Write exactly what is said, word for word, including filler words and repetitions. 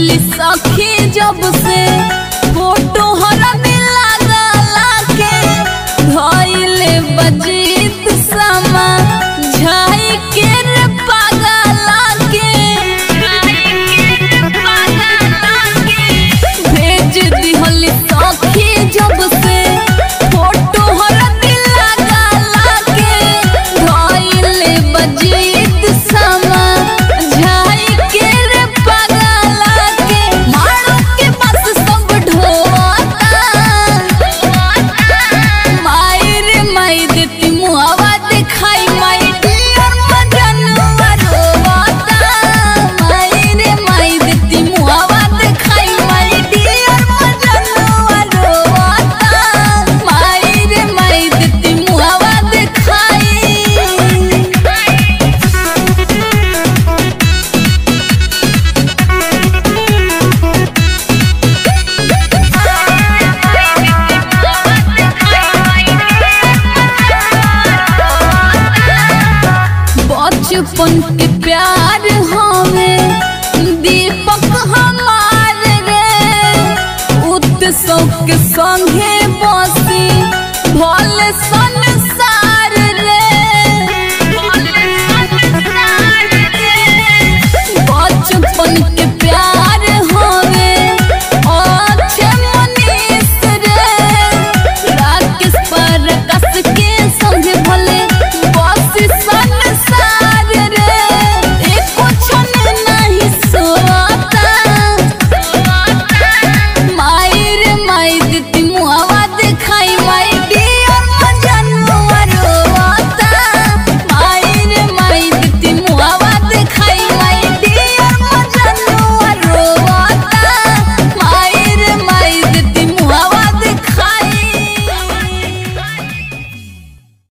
दिहली सखी जब से फोटो हरा मिला गला के धइले बजीत समा झाई के रे पागला के भेज दिहली सखी जब से फोटो हरा मिला गला के धइले बजीत समा झाई के रे पागला के मारो के बस सब ढोता माई रे माई देती मुहावा दिखाई माई डियर मजनुआ रोता माई रे माई देती मुहावा दिखाई माई डियर मजनुआ रोता माई रे माई देती मुहावा दिखाई। बचपन के प्यार हमें दीपक हमार रे उत्सव के संगे बसी भले